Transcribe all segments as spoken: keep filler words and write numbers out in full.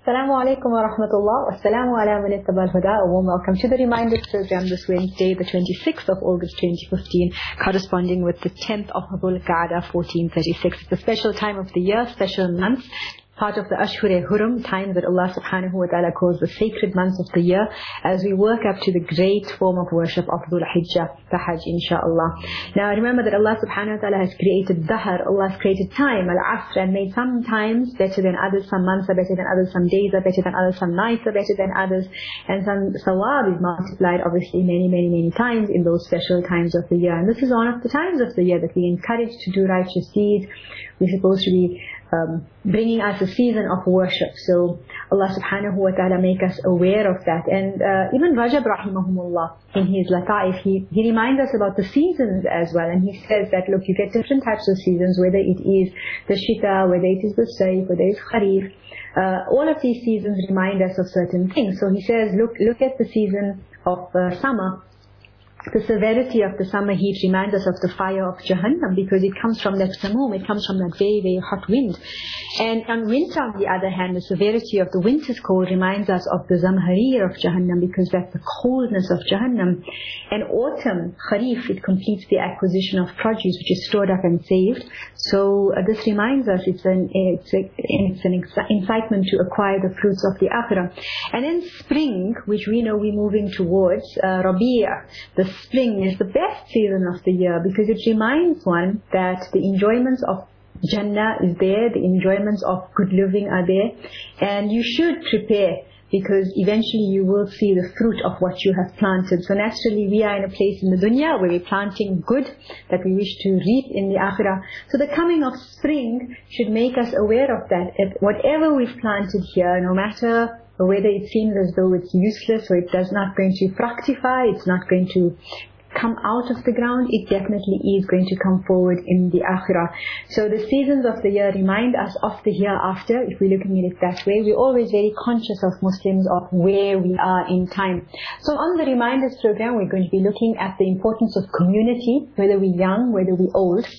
Assalamu alaikum wa rahmatullah. Assalamu ala man ittaba al-huda. A warm welcome to the Reminders program this Wednesday, the twenty-sixth of August twenty fifteen, corresponding with the tenth of Dhul Qa'dah fourteen thirty-six. It's a special time of the year, special month, part of the Ashur-e-Hurum, time that Allah subhanahu wa ta'ala calls the sacred months of the year, as we work up to the great form of worship of Dhul Hijjah, the Hajj, inshaAllah. Now remember that Allah subhanahu wa ta'ala has created Dahr, Allah has created time, Al-Asr, and made some times better than others, some months are better than others, some days are better than others, some nights are better than others, and some sawab is multiplied obviously many, many, many times in those special times of the year. And this is one of the times of the year that we encourage to do righteous deeds. We're supposed to be Um, bringing us a season of worship. So Allah subhanahu wa ta'ala make us aware of that. And uh, even Rajab rahimahumullah in his Lata'if, he, he reminds us about the seasons as well. And he says that, look, you get different types of seasons, whether it is the Shita, whether it is the Sayf, whether it's Kharif. Uh, all of these seasons remind us of certain things. So he says, look, look at the season of uh, summer. The severity of the summer heat reminds us of the fire of Jahannam, because it comes from that samoom, it comes from that very, very hot wind. And on winter, on the other hand, the severity of the winter's cold reminds us of the zamharir of Jahannam, because that's the coldness of Jahannam. And autumn, Kharif, it completes the acquisition of produce which is stored up and saved. So uh, this reminds us, it's an, it's, a, it's an incitement to acquire the fruits of the akhirah. And in spring, which we know we're moving towards, uh, Rabi'ah, the spring is the best season of the year, because it reminds one that the enjoyments of Jannah is there, the enjoyments of good living are there, and you should prepare, because eventually you will see the fruit of what you have planted. So naturally we are in a place in the dunya where we're planting good that we wish to reap in the akhirah. So the coming of spring should make us aware of that. If whatever we've planted here, no matter whether it seems as though it's useless or it does not going to fructify, it's not going to come out of the ground, it definitely is going to come forward in the akhirah. So the seasons of the year remind us of the hereafter. If we're looking at it that way, we're always very conscious of Muslims of where we are in time. So on the Reminders program, we're going to be looking at the importance of community, whether we're young, whether we're old.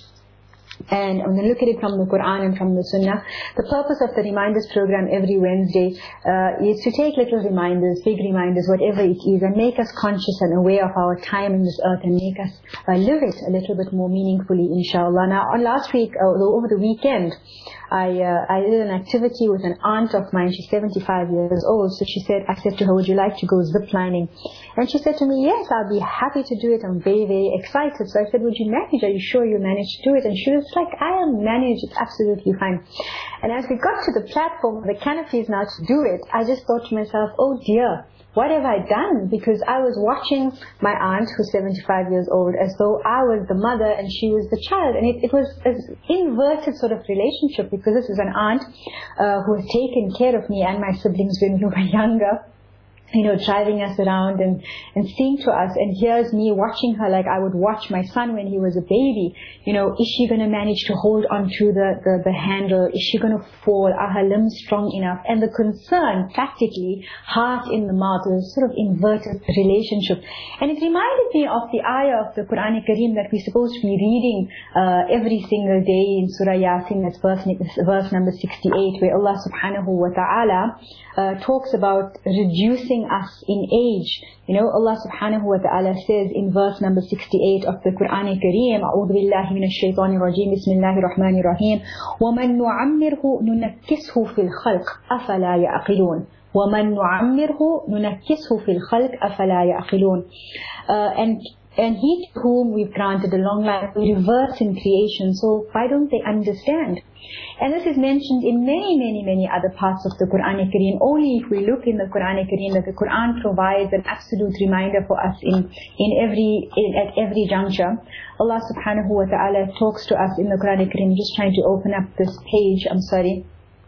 And I'm going to look at it from the Quran and from the Sunnah. The purpose of the Reminders program every Wednesday uh, is to take little reminders, big reminders, whatever it is, and make us conscious and aware of our time in this earth, and make us uh, live it a little bit more meaningfully, inshallah. Now, on last week, uh, over the weekend, I uh, I did an activity with an aunt of mine. She's seventy-five years old. So she said, I said to her, would you like to go zip lining? And she said to me, yes, I'll be happy to do it. I'm very, very excited. So I said, would you manage? Are you sure you manage to do it? And she was like, I am managed. It's absolutely fine. And as we got to the platform, the canopies now to do it, I just thought to myself, oh dear, what have I done? Because I was watching my aunt, who's seventy-five years old, as though I was the mother and she was the child. And it, it was an inverted sort of relationship, because this is an aunt uh, who has taken care of me and my siblings when we were younger, you know, driving us around and, and seeing to us. And here's me watching her like I would watch my son when he was a baby. You know, is she going to manage to hold onto the, the, the handle? Is she going to fall? Are her limbs strong enough? And the concern, practically, heart in the mouth, is a sort of inverted relationship. And it reminded me of the ayah of the Quran Kareem that we're supposed to be reading uh, every single day in Surah Yasin. That's verse, verse number sixty-eight, where Allah subhanahu wa ta'ala uh, talks about reducing us in age. You know, Allah subhanahu wa ta'ala says in verse number sixty-eight of the Quran Kareem, A'udhu billahi minash shaitanir rajim, Bismillahir Rahmanir Rahim, وَمَن نُعَمِّرْهُ نُنَكِّسْهُ فِي الْخَلْقِ أَفَلَا يَعْقِلُونَ وَمَن نُعَمِّرْهُ نُنَكِّسْهُ فِي الْخَلْقِ أَفَلَا يَعْقِلُونَ uh, And And he to whom we've granted a long life will reverse in creation. So why don't they understand? And this is mentioned in many, many, many other parts of the Quran Kareem. Only if we look in the Quran Kareem that the Quran provides an absolute reminder for us in, in every, in, at every juncture. Allah subhanahu wa ta'ala talks to us in the Quran Kareem. Just trying to open up this page, I'm sorry.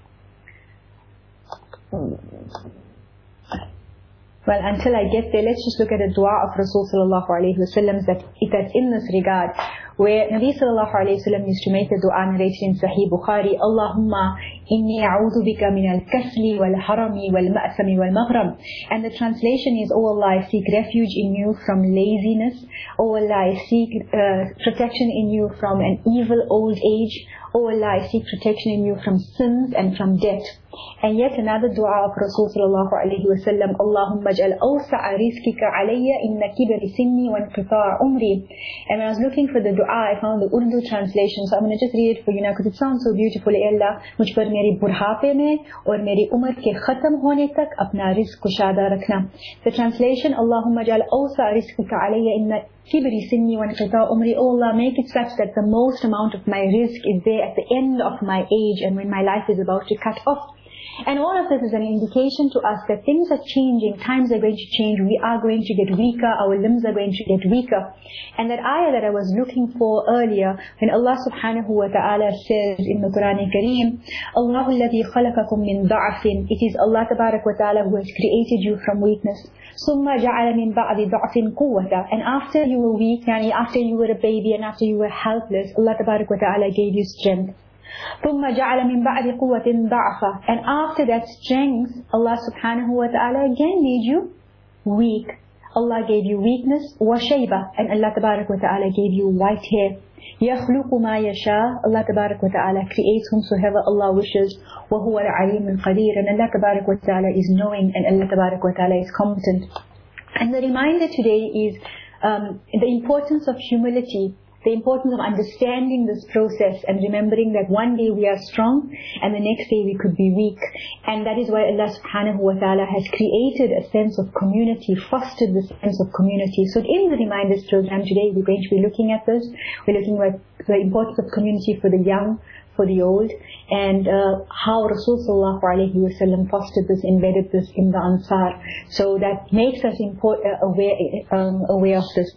Well, until I get there, let's just look at a dua of Rasul sallallahu alayhi wa sallam that, that's in this regard, where Nabi sallallahu alayhi wa sallam used to make a dua narrated in Sahih Bukhari, Allahumma inni a'udhu bika min al-kasli wal-harami wal-ma'sami wal-maghram. And the translation is, oh Allah, I seek refuge in you from laziness. Oh Allah, I seek uh, protection in you from an evil old age. Oh Allah, I seek protection in you from sins and from death. And yet another dua of Rasul sallallahu alayhi wa sallam, Allahumma ja'al awsa'a rizqika alayya inna kibri sinni wa inqita'a umri. And when I was looking for the dua, I found the Urdu translation, so I'm going to just read it for you now because it sounds so beautiful. Eh Allah, mujh par meri budhape mein aur meri umar ke khatam hone tak apna rizq kushada rakhna. The translation, Allahumma ja'al awsa'a rizqika alayya inna kibri sinni wa inqita'a umri. Oh Allah, make it such that the most amount of my rizq is there at the end of my age and when my life is about to cut off. And all of this is an indication to us that things are changing, times are going to change, we are going to get weaker, our limbs are going to get weaker. And that ayah that I was looking for earlier, when Allah subhanahu wa ta'ala says in the Quran Kareem, Allahu alladhi khalaqakum min da'afin, it is Allah tabarak wa ta'ala who has created you from weakness. Summa ja'ala min ba'di da'afin quwwata, and after you were weak, yani after you were a baby and after you were helpless, Allah tabarak wa ta'ala gave you strength. ثُمَّ جَعَلَ مِنْ بَعْدِ قُوَّةٍ ضَعْفًا, and after that strength, Allah subhanahu wa ta'ala again made you weak. Allah gave you weakness, وَشَيْبَةً, and Allah tabarak wa ta'ala gave you white hair. يَخْلُقُ مَا يَشَاءُ, Allah tabarak wa ta'ala creates whomsoever Allah wishes. وَهُوَ الْعَلِيمُ الْقَدِيرُ, and Allah tabarak wa ta'ala is knowing and Allah tabarak wa ta'ala is competent. And the reminder today is um, the importance of humility, the importance of understanding this process and remembering that one day we are strong and the next day we could be weak. And that is why Allah subhanahu wa ta'ala has created a sense of community, fostered this sense of community. So in the Reminders program today, we're going to be looking at this. We're looking at the importance of community for the young, for the old, and uh, how Rasul sallallahu alayhi wa sallam fostered this, embedded this in the Ansar. So that makes us import, uh, aware, um, aware of this.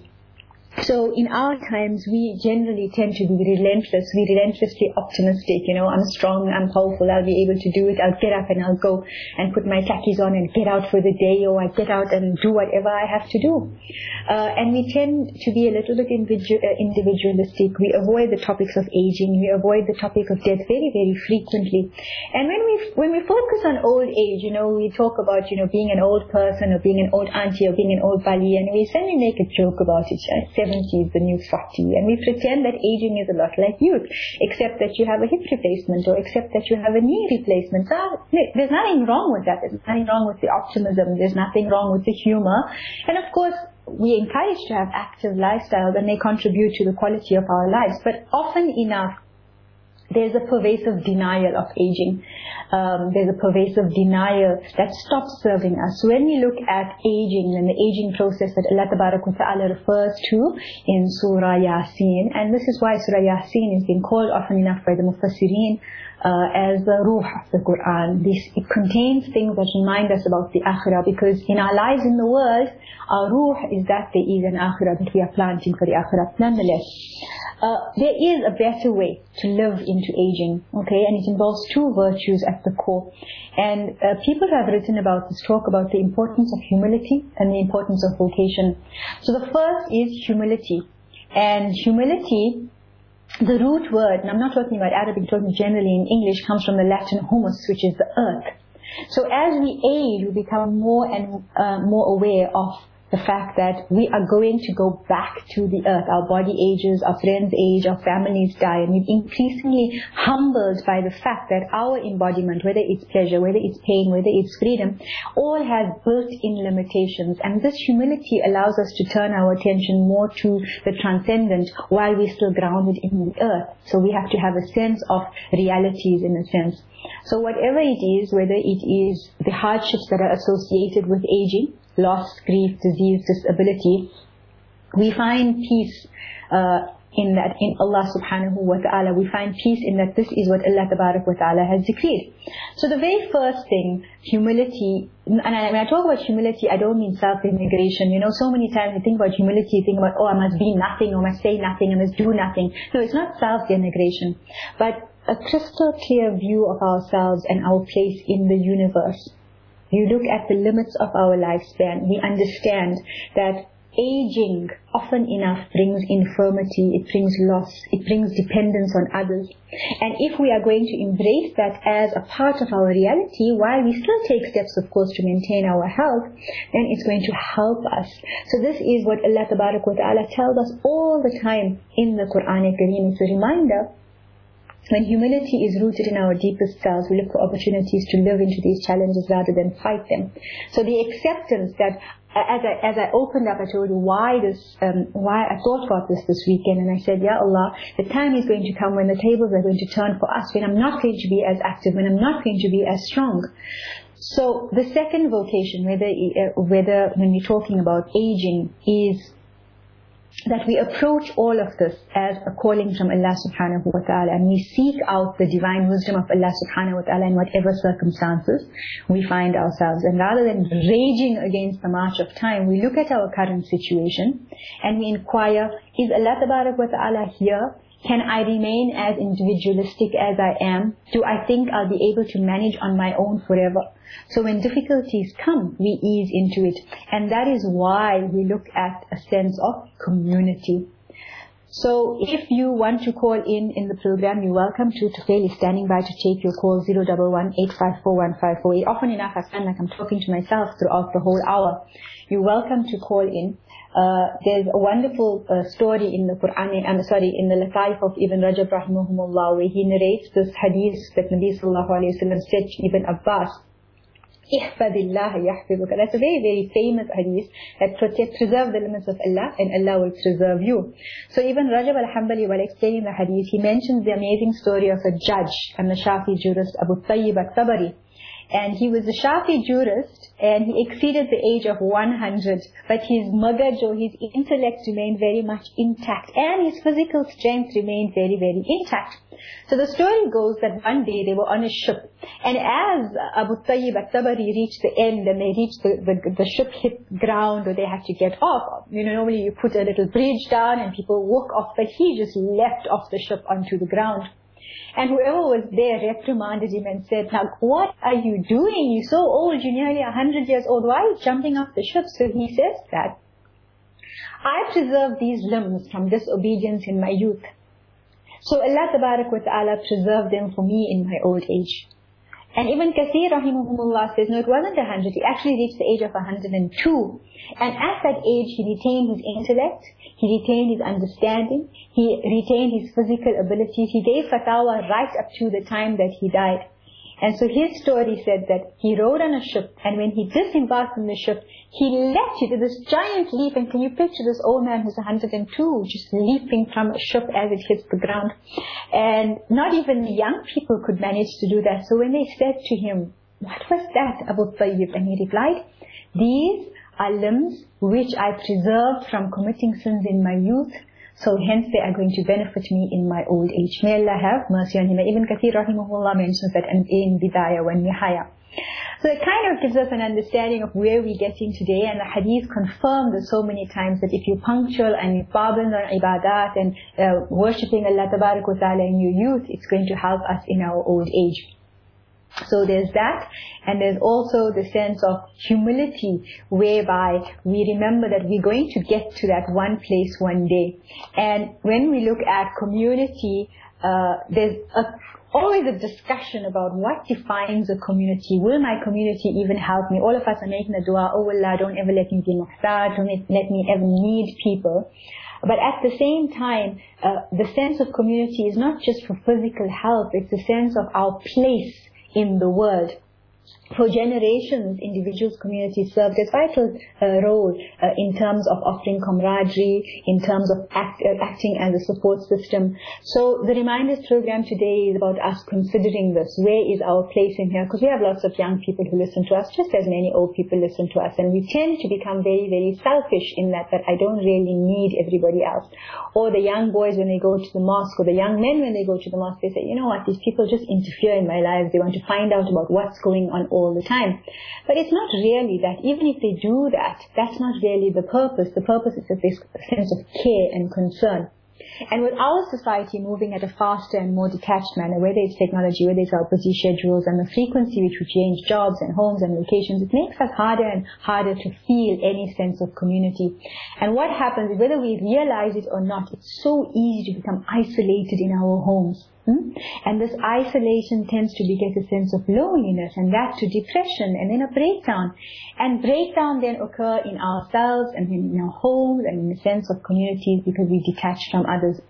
So in our times, we generally tend to be relentless. We're relentlessly optimistic. You know, I'm strong, I'm powerful, I'll be able to do it. I'll get up and I'll go and put my khakis on and get out for the day, or I get out and do whatever I have to do. Uh, and we tend to be a little bit individu- uh, individualistic. We avoid the topics of aging. We avoid the topic of death very, very frequently. And when we when we focus on old age, you know, we talk about, you know, being an old person or being an old auntie or being an old bali, and we suddenly make a joke about it. Right? seventy is the new forty, and we pretend that aging is a lot like youth, except that you have a hip replacement or except that you have a knee replacement. So there's nothing wrong with that. There's nothing wrong with the optimism. There's nothing wrong with the humor. And of course, we encourage to have active lifestyles, and they contribute to the quality of our lives. But often enough, there's a pervasive denial of aging. Um, there's a pervasive denial that stops serving us. So when we look at aging and the aging process that Allah Tabarak wa Ta'ala refers to in Surah Yasin, and this is why Surah Yasin is being called often enough by the Mufassirin uh, as the Ruh of the Quran. This, it contains things that remind us about the Akhirah, because in our lives in the world, our Ruh is that there is an Akhirah, that we are planting for the Akhirah. Nonetheless, Uh, there is a better way to live into aging, okay, and it involves two virtues at the core. And uh, people who have written about this talk about the importance of humility and the importance of vocation. So the first is humility. And humility, the root word, and I'm not talking about Arabic, I'm talking generally in English, comes from the Latin humus, which is the earth. So as we age, we become more and uh, more aware of the fact that we are going to go back to the earth. Our body ages, our friends age, our families die, and we're increasingly humbled by the fact that our embodiment, whether it's pleasure, whether it's pain, whether it's freedom, all has built-in limitations. And this humility allows us to turn our attention more to the transcendent while we're still grounded in the earth. So we have to have a sense of realities, in a sense. So whatever it is, whether it is the hardships that are associated with aging, loss, grief, disease, disability, we find peace uh, in that, in Allah subhanahu wa ta'ala. We find peace in that this is what Allah tabarak wa ta'ala has decreed. So the very first thing, humility, and I, when I talk about humility, I don't mean self-denigration. You know, so many times you think about humility, you think about, oh, I must be nothing, or I must say nothing, I must do nothing. No, it's not self-denigration, but a crystal clear view of ourselves and our place in the universe. You look at the limits of our lifespan, we understand that aging often enough brings infirmity, it brings loss, it brings dependence on others. And if we are going to embrace that as a part of our reality, while we still take steps, of course, to maintain our health, then it's going to help us. So this is what Allah Tabarak wa Ta'ala tells us all the time in the Quran Kareem. It's a reminder When humility is rooted in our deepest selves, we look for opportunities to live into these challenges rather than fight them. So the acceptance that, as I, as I opened up, I told you why this, um, why I thought about this this weekend, and I said, Ya Allah, the time is going to come when the tables are going to turn for us, when I'm not going to be as active, when I'm not going to be as strong. So the second vocation, whether, uh, whether when we're talking about aging, is that we approach all of this as a calling from Allah subhanahu wa ta'ala, and we seek out the divine wisdom of Allah subhanahu wa ta'ala in whatever circumstances we find ourselves. And rather than raging against the march of time, we look at our current situation and we inquire, is Allah tabarak wa ta'ala here? Can I remain as individualistic as I am? Do I think I'll be able to manage on my own forever? So when difficulties come, we ease into it. And that is why we look at a sense of community. So if you want to call in in the program, you're welcome to. Tufail is standing by to take your call, zero one one, eight five four, one five four eight. Often enough, I find like I'm talking to myself throughout the whole hour. You're welcome to call in. Uh, there's a wonderful uh, story in the Quran, I'm sorry, in the Lataif of Ibn Rajab rahimahumullah, where he narrates this hadith that Nabi sallallahu alayhi wa sallam said to Ibn Abbas, Ihfadillah yahfiduka. That's a very, very famous hadith that protect, preserve the limits of Allah and Allah will preserve you. So Ibn Rajab al-Hanbali, while explaining the hadith, he mentions the amazing story of a judge and the Shafi jurist Abu Tayyib al-Tabari. And he was a Shafi jurist, and he exceeded the age of one hundred, but his magaj, or his intellect, remained very much intact, and his physical strength remained very, very intact. So the story goes that one day they were on a ship, and as Abu Tayyib al-Tabari reached the end, and they reached the, the, the ship hit ground, or they had to get off. You know, normally you put a little bridge down and people walk off, but he just leapt off the ship onto the ground. And whoever was there reprimanded him and said, now what are you doing? You're so old, you're nearly a hundred years old. Why are you jumping off the ship? So he says that, I preserved these limbs from disobedience in my youth. So Allah tabarak wa ta'ala preserved them for me in my old age. And Ibn Kathir rahimahumullah says, no, it wasn't a hundred. He actually reached the age of a hundred and two. And at that age, he retained his intellect, he retained his understanding, he retained his physical abilities. He gave fatwa right up to the time that he died. And so his story said that he rode on a ship, and when he disembarked from the ship, he leapt, he did this giant leap. And can you picture this old man who's one hundred and two, just leaping from a ship as it hits the ground? And not even young people could manage to do that. So when they said to him, what was that, Abu Tayyib? And he replied, these are limbs which I preserved from committing sins in my youth, so hence they are going to benefit me in my old age. May Allah have mercy on him. Ibn Kathir rahimahullah mentions that in Bidayah wa Nihaya. So it kind of gives us an understanding of where we're getting today, and the hadith confirmed so many times that if you're punctual and you're paband on ibadat and uh, worshipping Allah tabarak wa ta'ala in your youth, it's going to help us in our old age. So there's that, and there's also the sense of humility, whereby we remember that we're going to get to that one place one day. And when we look at community, uh, there's a, always a discussion about what defines a community. Will my community even help me? All of us are making a dua, oh Allah, don't ever let me be muhtaj, don't let me ever need people. But at the same time, uh, the sense of community is not just for physical health, it's a sense of our place in the world. For generations, individuals, communities served a vital uh, role uh, in terms of offering camaraderie, in terms of act, uh, acting as a support system. So the Reminders program today is about us considering this. Where is our place in here? Because we have lots of young people who listen to us, just as many old people listen to us. And we tend to become very, very selfish in that, that I don't really need everybody else. Or the young boys when they go to the mosque, or the young men when they go to the mosque, they say, you know what, these people just interfere in my lives. They want to find out about what's going on all the time. But it's not really that. Even if they do that, that's not really the purpose. The purpose is this sense of care and concern. And with our society moving at a faster and more detached manner, whether it's technology, whether it's our busy schedules and the frequency which we change jobs and homes and locations, it makes us harder and harder to feel any sense of community. And what happens, whether we realize it or not, it's so easy to become isolated in our homes. Hmm? And this isolation tends to beget a sense of loneliness, and that to depression, and then a breakdown. And breakdown then occur in ourselves and in our homes and in the sense of communities, because we detach from others.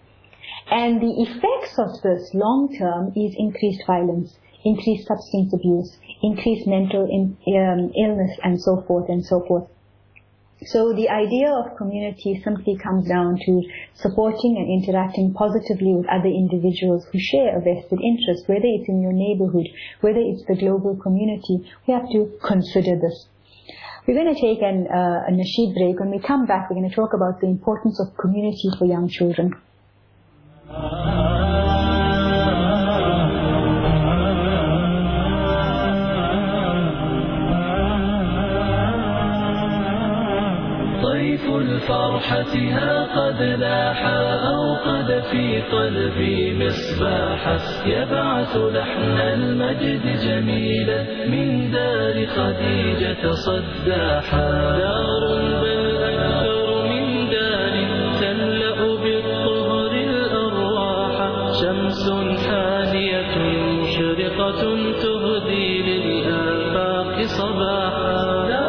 And the effects of this long term is increased violence, increased substance abuse, increased mental in, um, illness, and so forth and so forth. So the idea of community simply comes down to supporting and interacting positively with other individuals who share a vested interest, whether it's in your neighborhood, whether it's the global community. We have to consider this. We're going to take an, uh, a nasheed break. When we come back, we're going to talk about the importance of community for young children. طيف الفرحة ها قد لاح أوقد في قلبي مصباحا يبعث لحن المجد جميلا من دار خديجة صداحا دار بل أكثر من دار تملأ بالطهر الأرواح شمس حانية مشرقة تهدي للآفاق صباحا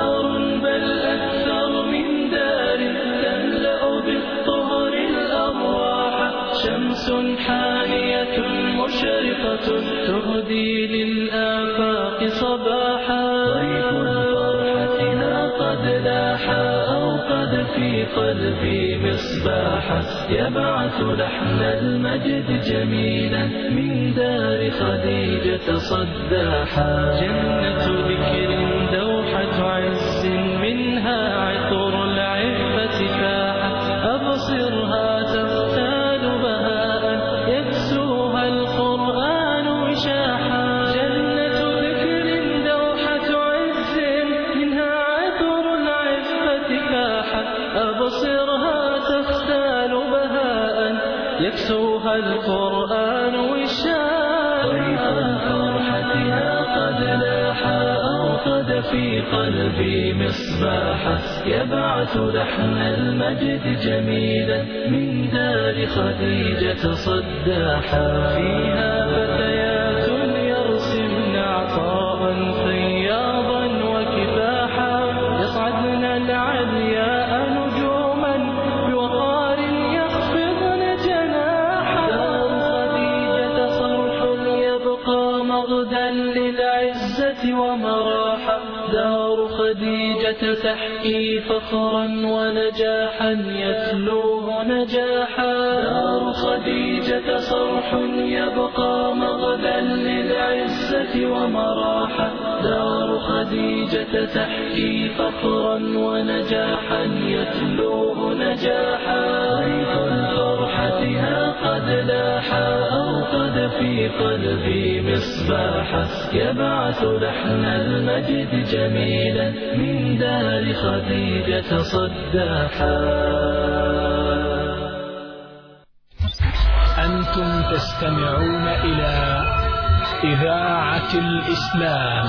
حانية مشرقة تهدي للآفاق صباحا طيف الفرحة قد لاح أوقد في قلبي مصباحا يبعث لحن المجد جميلا من دار خديجة صداحا جنة ذكر دوحة عز منها عطر العفة فاح أبصرها تغتال يكسوها القرآن وشاء طريق الفرحة قد لاح أوقد في قلبي مصباحا يبعث لحن المجد جميلا من دار خديجة صداحا فيها فتيات يرسمن عطاء فياضا وكفاحا يصعدن العلياء نجوما بوقار يخفضن جناحا دار خديجة صرح يبقى مغدا للعزة ومراحا دار خديجة تحكي فخرا ونجاحا يتلوه نجاحا دار خديجة صرح يبقى مغدا للعزة ومراحا دار خديجة تحكي فخرا ونجاحا يتلوه نجاحا طيف الفرحة قد لاح أوقد في قلبي مصباحا يبعث لحن المجد جميلا من دار خديجة صداحا أنتم تستمعون إلى إذاعة الإسلام.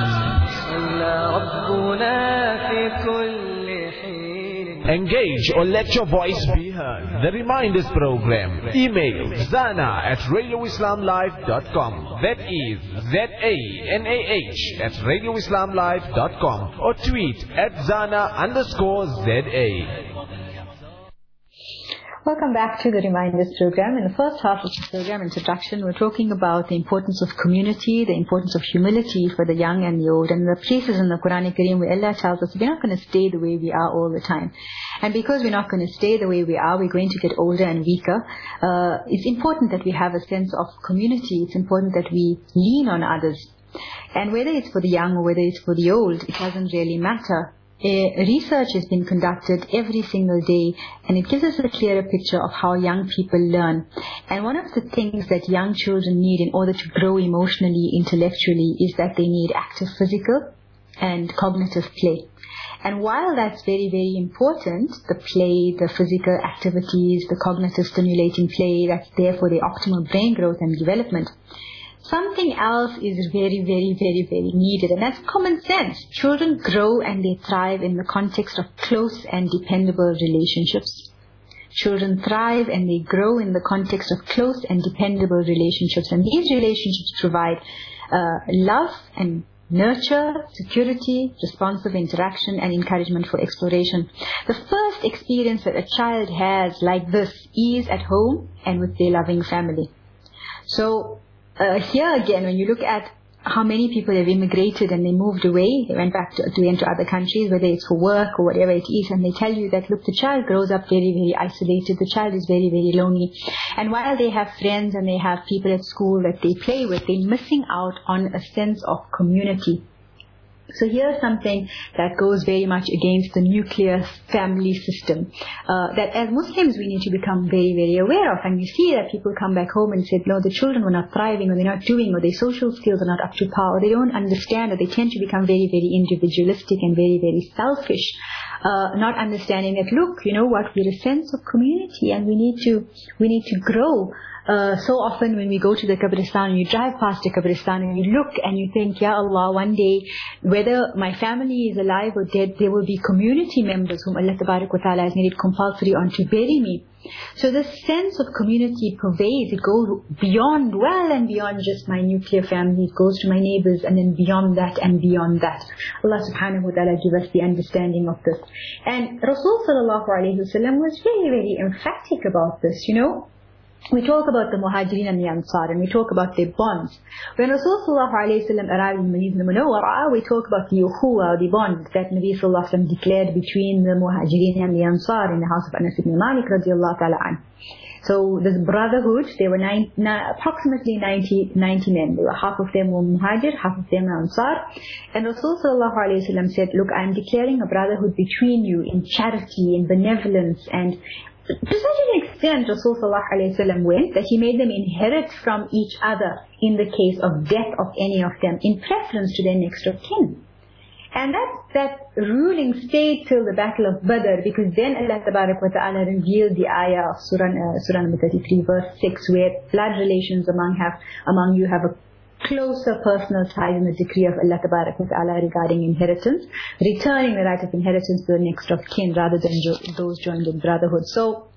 ربنا في كل حين. Engage or let your voice be heard. The Reminders Program. Email zana at radio islam live dot com. That is Z A N A H at radio islam live dot com. Or tweet at zana underscore Z A. Welcome back to the Reminders program. In the first half of the program introduction, we're talking about the importance of community, the importance of humility for the young and the old, and the places in the Quran Kareem where Allah tells us we're not going to stay the way we are all the time. And because we're not going to stay the way we are, we're going to get older and weaker. Uh, it's important that we have a sense of community. It's important that we lean on others. And whether it's for the young or whether it's for the old, it doesn't really matter. A research has been conducted every single day, and it gives us a clearer picture of how young people learn. And one of the things that young children need in order to grow emotionally, intellectually, is that they need active physical and cognitive play. And while that's very, very important, the play, the physical activities, the cognitive stimulating play, that's there for the optimal brain growth and development, something else is very, very, very, very needed, and that's common sense. Children grow and they thrive in the context of close and dependable relationships. Children thrive and they grow in the context of close and dependable relationships, and these relationships provide uh, love and nurture, security, responsive interaction, and encouragement for exploration. The first experience that a child has like this is at home and with their loving family. So uh, here again, when you look at how many people have immigrated and they moved away, they went back to, to into other countries, whether it's for work or whatever it is, and they tell you that, look, the child grows up very, very isolated, the child is very, very lonely. And while they have friends and they have people at school that they play with, they're missing out on a sense of community. So here's something that goes very much against the nuclear family system, uh, that as Muslims we need to become very, very aware of. And you see that people come back home and say, no, the children were not thriving, or they're not doing, or their social skills are not up to par, or they don't understand, or they tend to become very, very individualistic and very, very selfish, uh, not understanding that, look, you know what, we're a sense of community and we need to, we need to grow. Uh, so often when we go to the Qabristan and you drive past the Qabristan and you look and you think, Ya Allah, one day, whether my family is alive or dead, there will be community members whom Allah Tabarak wa Ta'ala has made it compulsory on to bury me. So this sense of community pervades, it goes beyond, well and beyond just my nuclear family, it goes to my neighbors and then beyond that and beyond that. Allah subhanahu wa ta'ala give us the understanding of this. And Rasul sallallahu alayhi wa sallam was very, very emphatic about this, you know. We talk about the Muhajirin and the Ansar, and we talk about their bonds. When Rasulullah sallallahu alayhi wa sallam arrived in Medina Munawwara, we talk about the ukhuwa, the bond that Nabi sallallahu alayhi wa sallam declared between the Muhajirin and the Ansar in the house of Anas ibn Malik radiallahu ta'ala anhu. So this brotherhood, there were nine, nine, approximately ninety, ninety men. There were half of them were Muhajir, half of them were Ansar. And Rasul sallallahu alayhi wa sallam said, look, I am declaring a brotherhood between you in charity, in benevolence, and to such an extent Rasul sallallahu alayhi wa sallam went that he made them inherit from each other in the case of death of any of them, in preference to their next of kin. And that, that ruling stayed till the battle of Badr, because then Allah Tabarak wa Ta'ala revealed the ayah of Surah, uh, Surah number thirty-three verse six, where blood relations among have among you have a closer personal ties in the decree of Allah Tabarak wa Ta'ala regarding inheritance, returning the right of inheritance to the next of kin rather than jo- those joined in brotherhood. So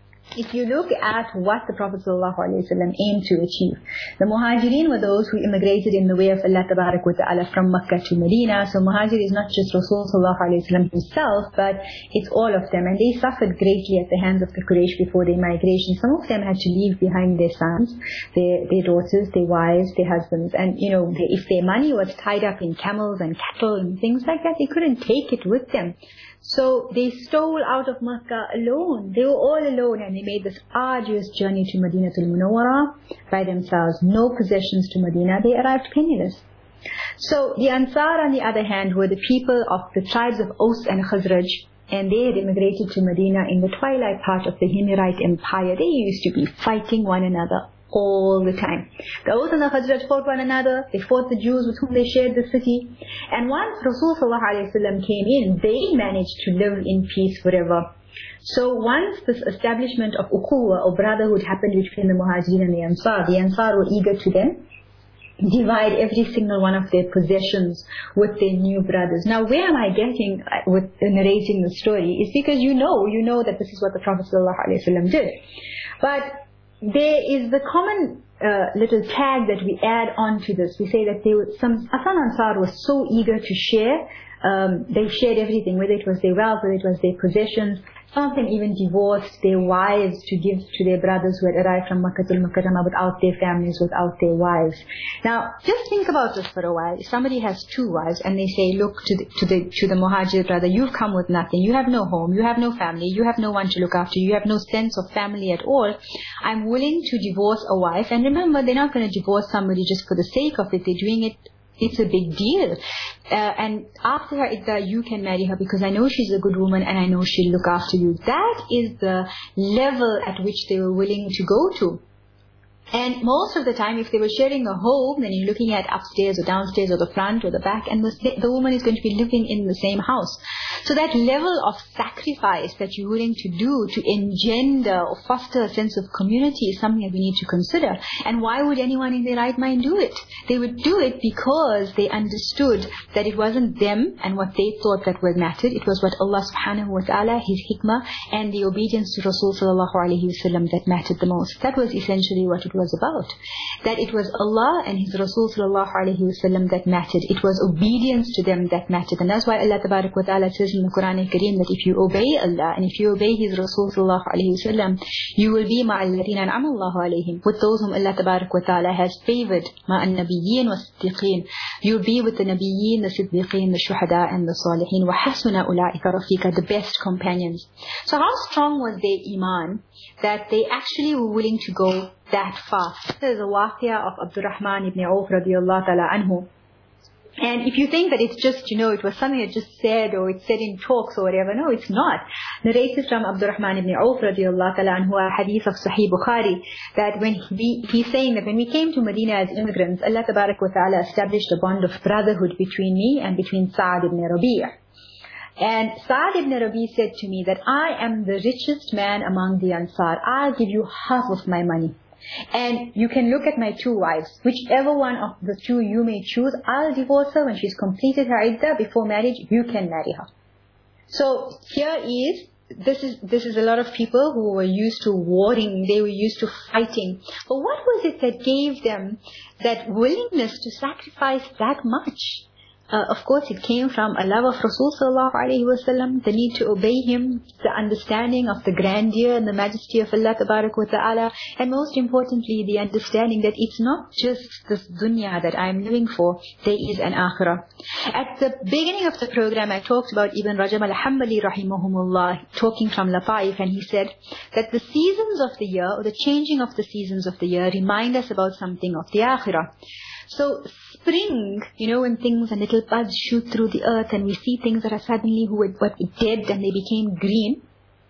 if you look at what the Prophet ﷺ aimed to achieve, the Muhajirin were those who immigrated in the way of Allah Tabarak wa Ta'ala from Makkah to Medina. So Muhajir is not just Rasul ﷺ himself, but it's all of them. And they suffered greatly at the hands of the Quraysh before their migration. Some of them had to leave behind their sons, their, their daughters, their wives, their husbands. And you know, they, if their money was tied up in camels and cattle and things like that, they couldn't take it with them. So they stole out of Makkah alone. They were all alone, and they made this arduous journey to Madinatul Munawwara by themselves. No possessions to Medina. They arrived penniless. So the Ansar, on the other hand, were the people of the tribes of Aus and Khazraj, and they had immigrated to Medina in the twilight part of the Himyarite Empire. They used to be fighting one another all the time. The Aus and the Khazraj fought one another. They fought the Jews with whom they shared the city. And once Rasul sallallahu alayhi wa sallam came in, they managed to live in peace forever. So once this establishment of ukhuwa or brotherhood happened between the Muhajirin and the Ansar, the Ansar were eager to then divide every single one of their possessions with their new brothers. Now, where am I getting with narrating the story is because you know, you know that this is what the Prophet sallallahu alayhi wa sallam did. But there is the common uh, little tag that we add on to this. We say that they were, some Hasan Ansar was so eager to share. Um, they shared everything, whether it was their wealth, whether it was their possessions. Some of them even divorced their wives to give to their brothers who had arrived from Makkah al-Mukarramah without their families, without their wives. Now, just think about this for a while. If somebody has two wives and they say, look, to the, to the, to the Muhajir brother, you've come with nothing. You have no home. You have no family. You have no one to look after you. You have no sense of family at all. I'm willing to divorce a wife. And remember, they're not going to divorce somebody just for the sake of it. They're doing it. It's a big deal. Uh, and after her iddah, you can marry her because I know she's a good woman and I know she'll look after you. That is the level at which they were willing to go to. And most of the time, if they were sharing a home, then you're looking at upstairs or downstairs or the front or the back, and the, the woman is going to be living in the same house. So that level of sacrifice that you're willing to do to engender or foster a sense of community is something that we need to consider. And why would anyone in their right mind do it? They would do it because they understood that it wasn't them and what they thought that was mattered. It was what Allah subhanahu wa ta'ala, His hikmah, and the obedience to Rasul sallallahu alayhi wa sallam that mattered the most. That was essentially what it was was about. That it was Allah and His Rasul sallallahu alayhi wa sallam that mattered. It was obedience to them that mattered. And that's why Allah tabarak wa ta'ala says in the Quran al-Kareem that if you obey Allah and if you obey His Rasul sallallahu alayhi wa sallam, you will be ma'al ladhina an'ama Allahu alayhim, with those whom Allah tabarak wa ta'ala has favored, ma'an nabiyyin wa siddiqeen. You'll be with the nabiyyin, the siddiqeen, the shuhada and the salihin. Wa hasuna ulaika rafiqa, the best companions. So how strong was their iman that they actually were willing to go that far? There's a waqia of Abdurrahman ibn Auf radiyallahu ta'ala anhu. And if you think that it's just, you know, it was something that just said or it's said in talks or whatever, no, it's not. Narrated from Abdurrahman ibn Auf radiyallahu ta'ala anhu, a hadith of Sahih Bukhari, that when he, he's saying that when we came to Medina as immigrants, Allah tabarak wa ta'ala established a bond of brotherhood between me and between Sa'ad ibn Rabi'. And Sa'ad ibn Rabi' said to me that I am the richest man among the Ansar. I'll give you half of my money. And you can look at my two wives. Whichever one of the two you may choose, I'll divorce her when she's completed her iddah. Before marriage, you can marry her. So here is, this is, this is a lot of people who were used to warring. They were used to fighting. But what was it that gave them that willingness to sacrifice that much? Uh, of course, it came from a love of Rasul sallallahu alayhi wa sallam, the need to obey him, the understanding of the grandeur and the majesty of Allah tabarak wa ta'ala, and most importantly, the understanding that it's not just this dunya that I'm living for, there is an akhirah. At the beginning of the program, I talked about Ibn Rajab al-Hanbali rahimahumullah, talking from Lataif, and he said that the seasons of the year, or the changing of the seasons of the year, remind us about something of the akhirah. So spring, you know, when things and little buds shoot through the earth and we see things that are suddenly who were dead and they became green,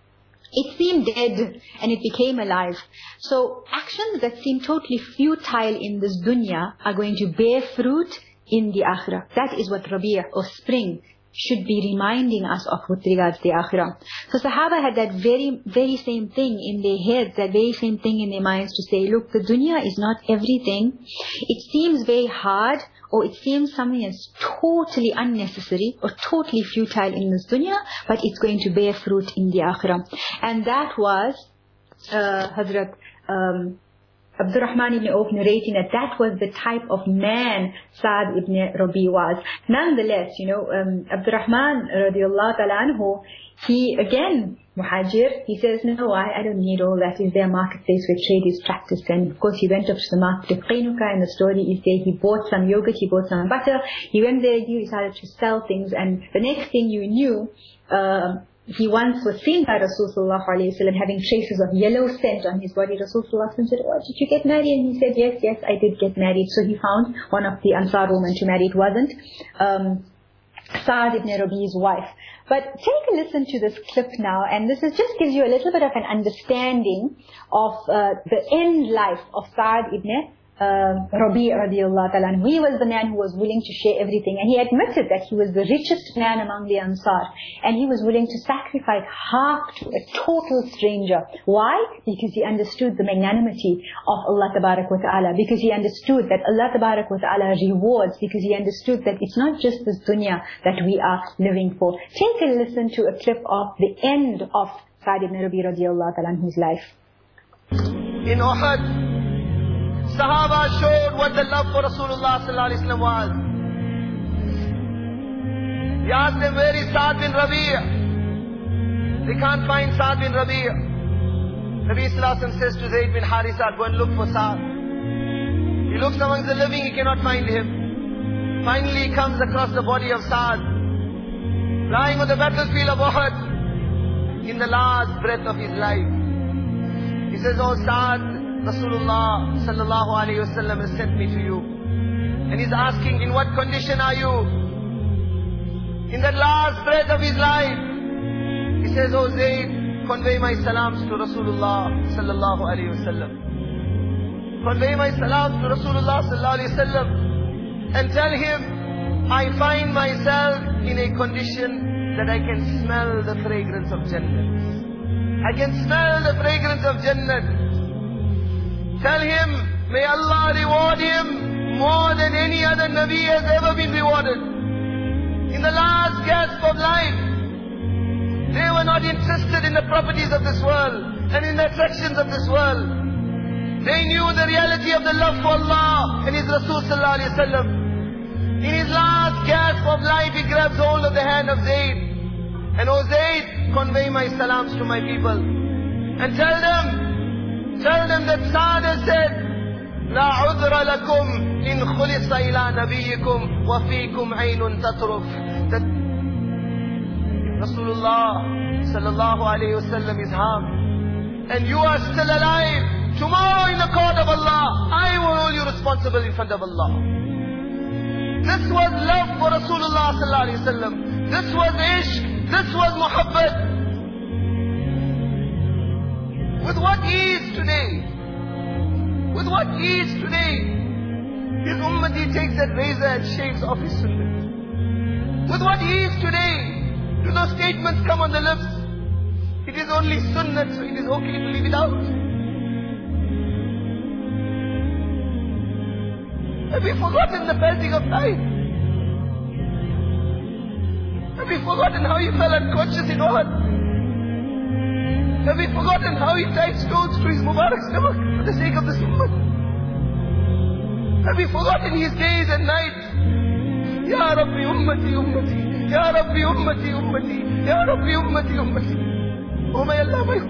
it seemed dead and it became alive. So actions that seem totally futile in this dunya are going to bear fruit in the akhirah. That is what Rabi' or spring should be reminding us of with regards to the akhirah. So Sahaba had that very, very same thing in their heads, that very same thing in their minds to say, look, the dunya is not everything. It seems very hard, or it seems something that's totally unnecessary or totally futile in this dunya, but it's going to bear fruit in the akhirah. And that was uh, Hazrat um, Abdurrahman ibn Auf narrating that that was the type of man Sa'ad ibn Rabi' was. Nonetheless, you know, um, Abdurrahman radiallahu ta'ala anhu, he again, muhajir, he says, no, I, I don't need all that. Is there a marketplace where trade is practiced? And of course he went up to the market of Qainuqa, and the story is there, he bought some yogurt, he bought some butter, he went there, he started to sell things, and the next thing you knew, uh, he once was seen by Rasul sallallahu alayhi wa sallam having traces of yellow scent on his body. Rasul sallallahu alayhi wa sallam said, oh, did you get married? And he said, yes, yes, I did get married. So he found one of the Ansar women to marry. It wasn't um, Sa'ad ibn Rabi's wife. But take a listen to this clip now, and this is just gives you a little bit of an understanding of uh, the end life of Sa'ad ibn Uh, Rabi' radiallahu ta'ala anhu. He was the man who was willing to share everything, and he admitted that he was the richest man among the Ansar, and he was willing to sacrifice half to a total stranger. Why? Because he understood the magnanimity of Allah tabarak wa ta'ala, because he understood that Allah tabarak wa ta'ala rewards, because he understood that it's not just this dunya that we are living for. Take a listen to a clip of the end of Sa'ad ibn Rabi' radiallahu ta'ala anhu's life. In Uhud, Sahaba showed what the love for Rasulullah sallallahu alaihi wasallam was. He asked them, where is Sa'ad bin Rabi'? They can't find Sa'ad bin Rabi'. Nabi sallallahu alaihi wasallam says to Zayd bin Haritha, go and look for Sa'ad. He looks amongst the living, he cannot find him. Finally he comes across the body of Sa'ad, lying on the battlefield of Uhud, in the last breath of his life. He says, oh Sa'ad, Rasulullah sallallahu alayhi wa sallam has sent me to you. And he's asking, in what condition are you? In that last breath of his life, he says, oh Zayd, convey my salams to Rasulullah sallallahu alayhi wa sallam. Convey my salams to Rasulullah sallallahu alayhi wa sallam, and tell him, I find myself in a condition that I can smell the fragrance of Jannah. I can smell the fragrance of Jannah. Tell him, may Allah reward him more than any other Nabi has ever been rewarded. In the last gasp of life, they were not interested in the properties of this world and in the attractions of this world. They knew the reality of the love for Allah and His Rasul sallallahu alayhi wa sallam. In his last gasp of life, he grabs hold of the hand of Zayd. And oh Zayd, convey my salams to my people. And tell them, tell them that Sa'd has said, لا عذر لكم إن خلص إلى نبيكم وفيكم عين تطرف. That Rasulullah sallallahu alayhi wa sallam is harmed, and you are still alive, tomorrow in the court of Allah, I will hold you responsible in front of Allah. This was love for Rasulullah sallallahu alayhi wa sallam. This was ishq. This was muhabbat. With what ease today? With what ease today? His ummati takes that razor and shaves off his sunnah. With what ease today do those statements come on the lips? It is only sunnah, so it is okay to leave it out. Have we forgotten the passing of time? Have we forgotten how he fell unconscious in Uhud? Have we forgotten how he tied stones to his Mubarak stomach for the sake of the Ummah? Have we forgotten his days and nights? Ya Rabbi ummati ummati, Ya Rabbi ummati ummati, Ya Rabbi ummati ummati. Oh my Allah, my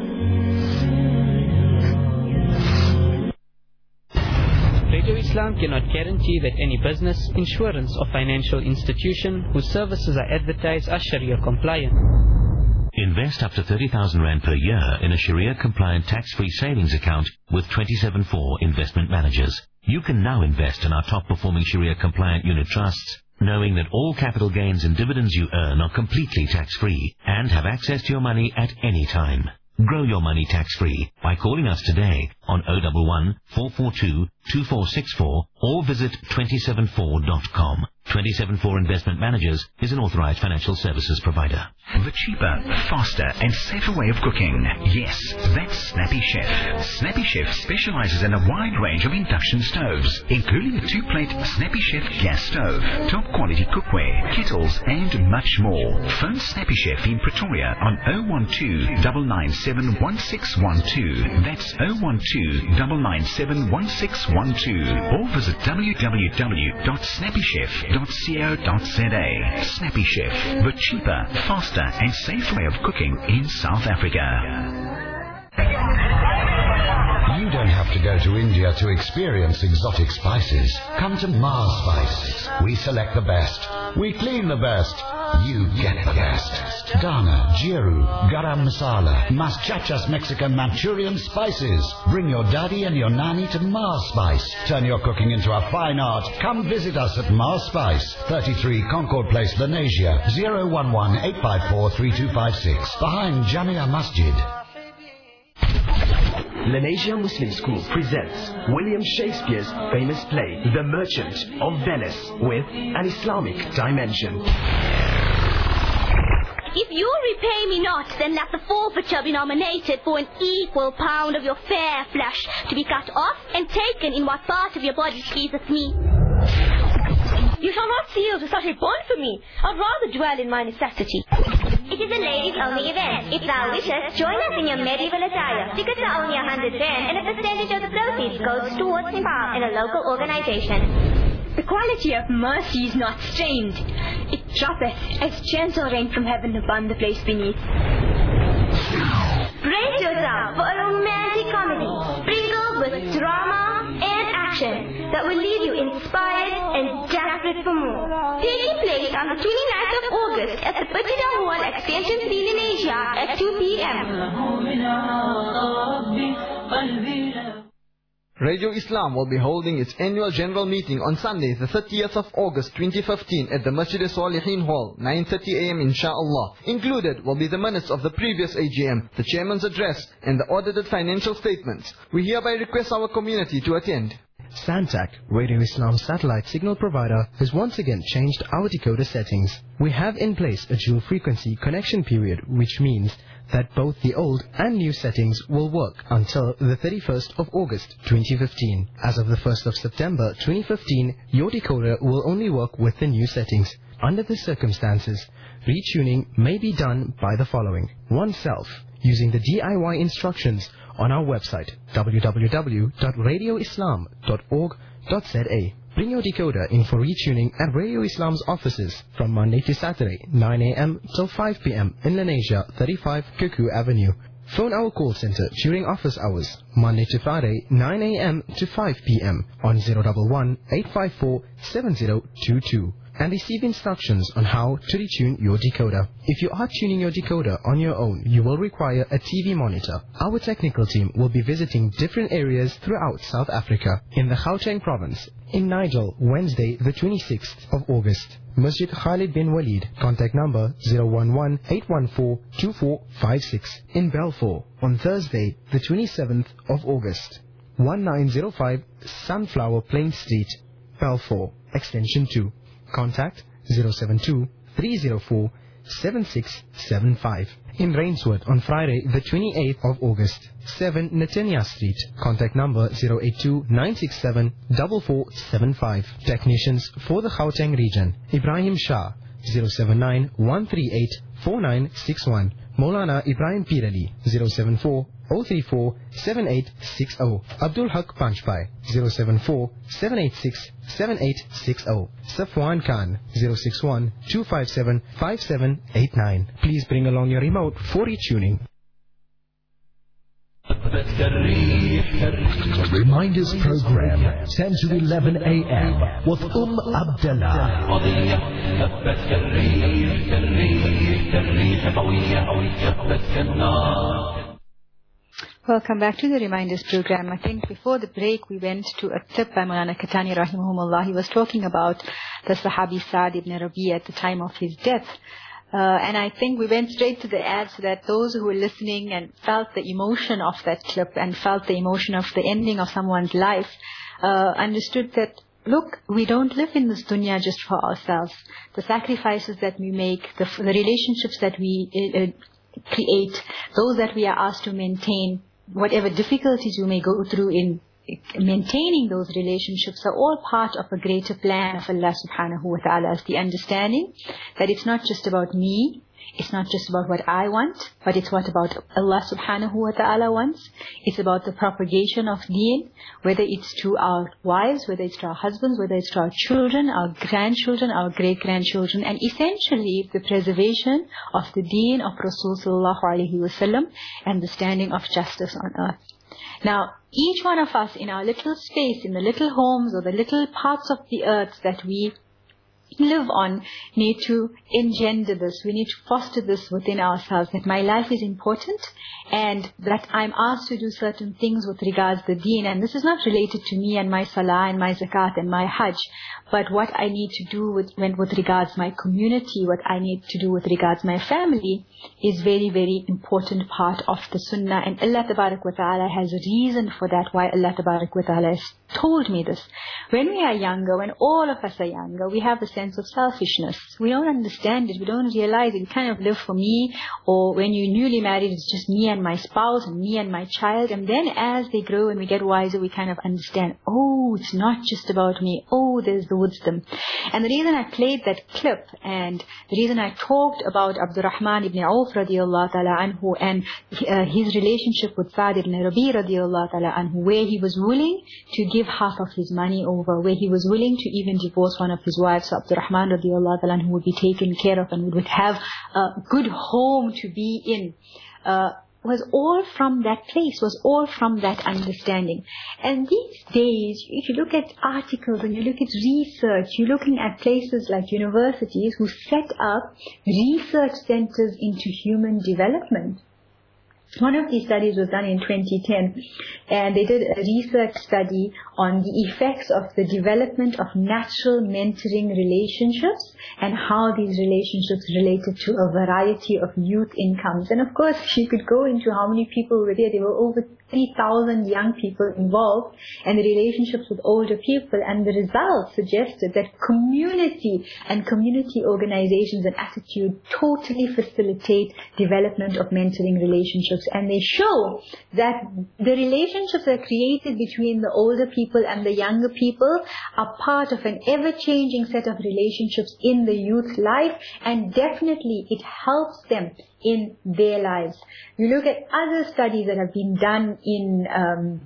Radio Islam cannot guarantee that any business, insurance or financial institution whose services are advertised are Sharia compliant. Invest up to thirty thousand rand per year in a Sharia-compliant tax-free savings account with twenty-seven four Investment Managers. You can now invest in our top-performing Sharia-compliant unit trusts, knowing that all capital gains and dividends you earn are completely tax-free and have access to your money at any time. Grow your money tax-free by calling us today on zero one one, four four two, two four six four or visit twenty-seven four dot com. twenty-seven four Investment Managers is an authorized financial services provider. The cheaper, faster and safer way of cooking. Yes, that's Snappy Chef. Snappy Chef specializes in a wide range of induction stoves, including a two-plate Snappy Chef gas stove, top-quality cookware, kettles and much more. Phone Snappy Chef in Pretoria on zero one two, nine nine seven, one six one two. That's zero one two, nine nine seven, one six one two. Or visit w w w dot snappy chef dot co dot za. Snappy Chef, the cheaper, faster and safe way of cooking in South Africa. You don't have to go to India to experience exotic spices. Come to Mars Spice. We select the best. We clean the best. You get the best. Dana, Jiru, Garam Masala, Mas Chachas Mexican Manchurian spices. Bring your daddy and your nanny to Mars Spice. Turn your cooking into a fine art. Come visit us at Mars Spice, thirty-three Concord Place, Lenasia, zero one one, eight five four, three two five six, behind Jamia Masjid. Lenasia Muslim School presents William Shakespeare's famous play, The Merchant of Venice, with an Islamic dimension. If you repay me not, then let the forfeiture be nominated for an equal pound of your fair flesh, to be cut off and taken in what part of your body pleaseth me. You shall not seal to such a bond for me. I'd rather dwell in my necessity. It is a ladies-only event. If thou wishest, join us in your medieval attire. Tickets are only a hundred rand, and a percentage of the proceeds goes towards Nepal and a local organization. The quality of mercy is not strained. It droppeth as gentle rain from heaven upon the place beneath. Brace yourself for a romantic comedy, sprinkled with drama and action, that will leave you inspired and desperate for more. Taking place on the twenty-ninth of August at the Pachida Hall at Extension C in Asia at two p m Radio Islam will be holding its annual general meeting on Sunday, the thirtieth of August twenty fifteen at the Masjid Salihin Hall, nine thirty a m inshaAllah. Included will be the minutes of the previous A G M, the chairman's address and the audited financial statements. We hereby request our community to attend. Santac, Radio Islam satellite signal provider, has once again changed our decoder settings. We have in place a dual frequency connection period, which means that both the old and new settings will work until the thirty-first of August twenty fifteen. As of the first of September twenty fifteen, your decoder will only work with the new settings. Under the circumstances, retuning may be done by the following. Oneself, using the D I Y instructions on our website w w w dot radio islam dot org dot z a. Bring your decoder in for retuning at Radio Islam's offices from Monday to Saturday, nine a m till five p m in Lenasia, thirty-five Kuku Avenue. Phone our call center during office hours, Monday to Friday, nine a m to five p m on zero one one, eight five four, seven zero two two. And receive instructions on how to retune your decoder. If you are tuning your decoder on your own, you will require a T V monitor. Our technical team will be visiting different areas throughout South Africa. In the Gauteng province, in Nigel, Wednesday the twenty-sixth of August. Masjid Khalid bin Walid, contact number zero one one, eight one four, two four five six. In Balfour, on Thursday the twenty-seventh of August. nineteen oh five Sunflower Plain Street, Balfour, extension two. Contact zero seven two, three zero four, seven six seven five. In Rainswood on Friday the twenty-eighth of August, seven Netanya Street. Contact number zero eight two, nine six seven, four four seven five. Technicians for the Gauteng region, Ibrahim Shah, zero seven nine, one three eight, four nine six one. Maulana Ibrahim Pirali, zero seven four, zero three four, seven eight six zero. Abdul Haq Panchpai, zero seven four, seven eight six, seven eight six zero. Safwan Khan, zero six one, two five seven, five seven eight nine. Please bring along your remote for retuning. Reminders program, ten to eleven a m with Umm Abdullah. Welcome back to the Reminders program. I think before the break we went to a tip by Maulana Katani rahimahumullah. He was talking about the Sahabi Sa'd ibn Rabi at the time of his death. Uh, and I think we went straight to the ad so that those who were listening and felt the emotion of that clip and felt the emotion of the ending of someone's life, uh, understood that, look, we don't live in this dunya just for ourselves. The sacrifices that we make, the, the relationships that we uh, create, those that we are asked to maintain, whatever difficulties we may go through in maintaining those relationships are all part of a greater plan of Allah subhanahu wa ta'ala. It's the understanding that it's not just about me, it's not just about what I want, but it's what about Allah subhanahu wa ta'ala wants. It's about the propagation of deen, whether it's to our wives, whether it's to our husbands, whether it's to our children, our grandchildren, our great-grandchildren, and essentially the preservation of the deen of Rasul sallallahu alayhi wa sallam and the standing of justice on earth. Now, each one of us in our little space, in the little homes or the little parts of the earth that we live on, need to engender this. We need to foster this within ourselves, that my life is important and that I'm asked to do certain things with regards to the deen. And this is not related to me and my salah and my zakat and my hajj, but what I need to do with, when, with regards to my community, what I need to do with regards to my family is very, very important part of the sunnah. And Allah Tabarak wa Ta'ala has a reason for that, why Allah Tabarak wa Ta'ala has told me this. When we are younger, when all of us are younger, we have a sense of selfishness. We don't understand it. We don't realize it. We kind of live for me. Or when you're newly married, it's just me and my spouse and me and my child. And then as they grow and we get wiser, we kind of understand, oh, it's not just about me. Oh, there's the wisdom. And the reason I played that clip and the reason I talked about Abdurrahman ibn Auf radiallahu ta'ala anhu and uh, his relationship with Sa'd ibn Rabi radiallahu ta'ala anhu, where he was willing to give half of his money over, where he was willing to even divorce one of his wives, so Abdurrahman radiallahu ta'ala anhu would be taken care of and would have a good home to be in, uh, was all from that place, was all from that understanding. And these days, if you look at articles and you look at research, you're looking at places like universities who set up research centers into human development. One of these studies was done in twenty ten, and they did a research study on the effects of the development of natural mentoring relationships and how these relationships related to a variety of youth incomes. And of course, you could go into how many people were there. There were over three thousand young people involved and the relationships with older people, and the results suggested that community and community organizations and attitude totally facilitate development of mentoring relationships. And they show that the relationships that are created between the older people and the younger people are part of an ever-changing set of relationships in the youth life, and definitely it helps them in their lives. You look at other studies that have been done in um,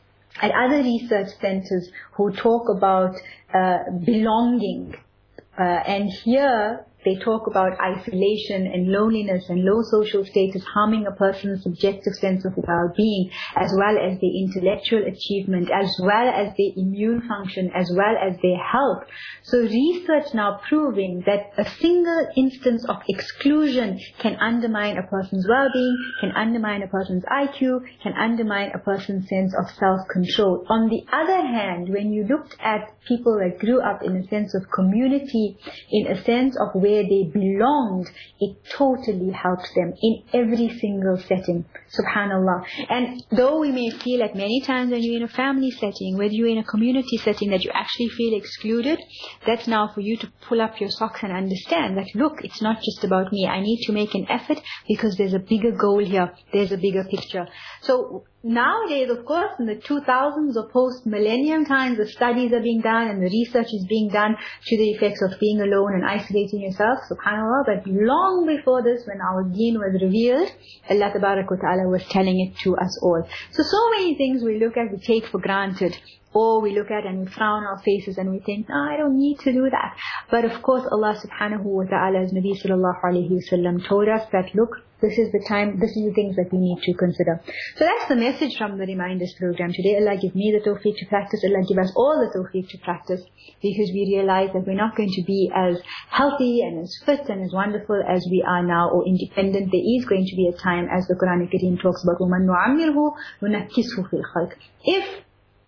at other research centers who talk about uh, belonging, uh, and here they talk about isolation and loneliness and low social status harming a person's subjective sense of well-being, as well as their intellectual achievement, as well as their immune function, as well as their health. So research now proving that a single instance of exclusion can undermine a person's well-being, can undermine a person's I Q, can undermine a person's sense of self-control. On the other hand, when you looked at people that grew up in a sense of community, in a sense of where they belonged, it totally helps them in every single setting. Subhanallah. And though we may feel like many times when you're in a family setting, whether you're in a community setting, that you actually feel excluded, that's now for you to pull up your socks and understand that, look, it's not just about me. I need to make an effort because there's a bigger goal here. There's a bigger picture. So nowadays, of course, in the two thousands or post-millennium times, the studies are being done and the research is being done to the effects of being alone and isolating yourself, subhanAllah. But long before this, when our deen was revealed, Allah Tabarak wa Ta'ala was telling it to us all. So, so many things we look at, we take for granted. Or we look at and we frown our faces and we think, no, I don't need to do that. But of course, Allah subhanahu wa ta'ala, as Nabi sallallahu alayhi wa sallam told us that, look, this is the time, this is the things that we need to consider. So that's the message from the Reminders program today. Allah give me the tawfiq to practice. Allah give us all the tawfiq to practice, because we realize that we're not going to be as healthy and as fit and as wonderful as we are now, or independent. There is going to be a time, as the Quran Kareem talks about, وَمَنْ نُعَمِّرْهُ نُنَكِّسْهُ فِي الْخَلْقِ. If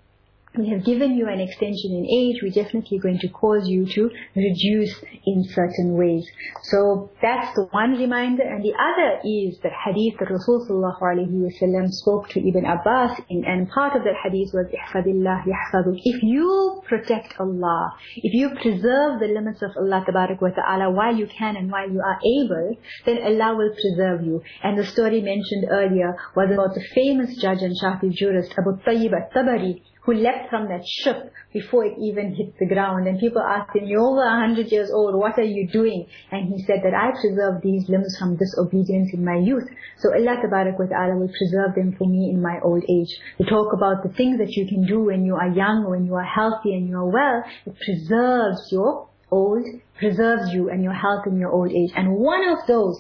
we have given you an extension in age, we're definitely going to cause you to reduce in certain ways. So that's the one reminder. And the other is the hadith that Rasul sallallahu alayhi wa sallam spoke to Ibn Abbas in, and part of that hadith was ihfadillah yahfaduk. If you protect Allah, if you preserve the limits of Allah tabarak wa ta'ala while you can and while you are able, then Allah will preserve you. And the story mentioned earlier was about the famous judge and Shafi jurist Abu Tayyib al-Tabari, who leapt from that ship before it even hit the ground. And people asked him, you're over a hundred years old, what are you doing? And he said that I preserved these limbs from disobedience in my youth. So Allah Tabarak wa Ta'ala will preserve them for me in my old age. We talk about the things that you can do when you are young, when you are healthy and you are well. It preserves your old, preserves you and your health in your old age. And one of those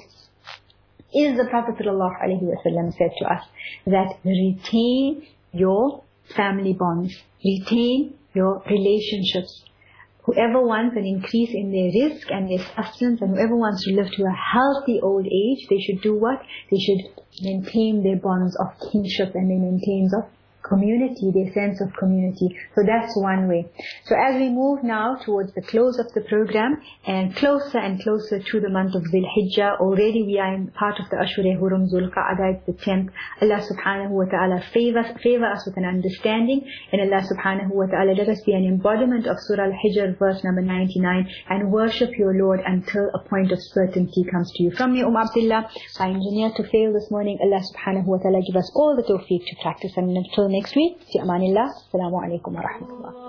is the Prophet sallallahu alaihi wasallam said to us, that retain your family bonds, retain your relationships. Whoever wants an increase in their risk and their sustenance, and whoever wants to live to a healthy old age, they should do what? They should maintain their bonds of kinship and their maintains of community, their sense of community. So that's one way. So as we move now towards the close of the program and closer and closer to the month of Dhul Hijjah, already we are in part of the Ashur-e Hurum, Dhul Qa'dah, it's the tenth. Allah subhanahu wa ta'ala favor, favor us with an understanding, and Allah subhanahu wa ta'ala let us be an embodiment of Surah Al-Hijr verse number ninety-nine, and worship your Lord until a point of certainty comes to you. From me, Umm Abdullah, our engineer to fail this morning, Allah subhanahu wa ta'ala give us all the tawfiq to practice, and until next week, fi amanillah, assalamu alaikum wa rahmatullah.